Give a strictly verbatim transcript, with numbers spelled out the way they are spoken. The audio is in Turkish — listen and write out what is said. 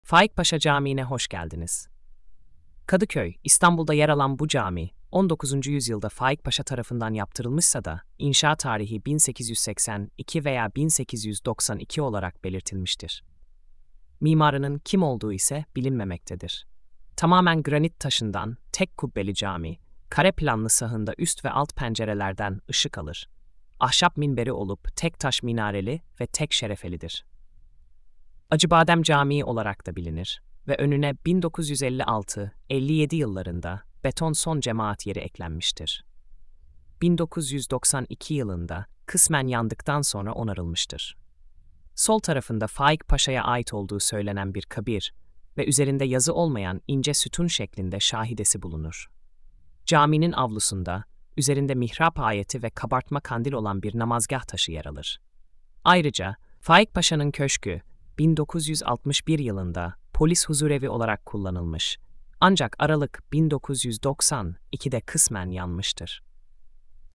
Faik Paşa Camii'ne hoş geldiniz. Kadıköy, İstanbul'da yer alan bu cami, on dokuzuncu yüzyılda Faik Paşa tarafından yaptırılmışsa da inşa tarihi bin sekiz yüz seksen iki veya bin sekiz yüz doksan iki olarak belirtilmiştir. Mimarının kim olduğu ise bilinmemektedir. Tamamen granit taşından tek kubbeli cami, kare planlı sahında üst ve alt pencerelerden ışık alır. Ahşap minberi olup tek taş minareli ve tek şerefelidir. Acıbadem Camii olarak da bilinir ve önüne bin dokuz yüz elli altı elli yedi yıllarında beton son cemaat yeri eklenmiştir. bin dokuz yüz doksan iki yılında kısmen yandıktan sonra onarılmıştır. Sol tarafında Faik Paşa'ya ait olduğu söylenen bir kabir ve üzerinde yazı olmayan ince sütun şeklinde şahidesi bulunur. Caminin avlusunda, üzerinde mihrap ayeti ve kabartma kandil olan bir namazgah taşı yer alır. Ayrıca Faik Paşa'nın köşkü, bin dokuz yüz altmış bir yılında polis huzurevi olarak kullanılmış, ancak Aralık bin dokuz yüz doksan ikide kısmen yanmıştır.